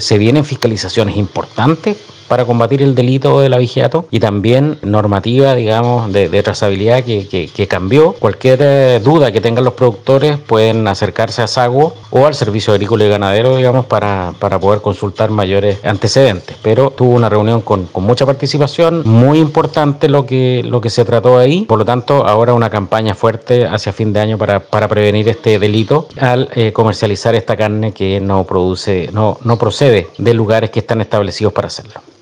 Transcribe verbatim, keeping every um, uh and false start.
se vienen fiscalizaciones importantes para combatir el delito del abigeato y también normativa, digamos, de, de trazabilidad que, que, que cambió. Cualquier eh, duda que tengan los productores pueden acercarse a SAGUO o al Servicio Agrícola y Ganadero, digamos, para, para poder consultar mayores antecedentes. Pero tuvo una reunión con, con mucha participación, muy importante lo que, lo que se trató ahí. Por lo tanto, ahora una campaña fuerte hacia fin de año para, para prevenir este delito al eh, comercializar esta carne que no produce, no, no procede de lugares que están establecidos para hacerlo.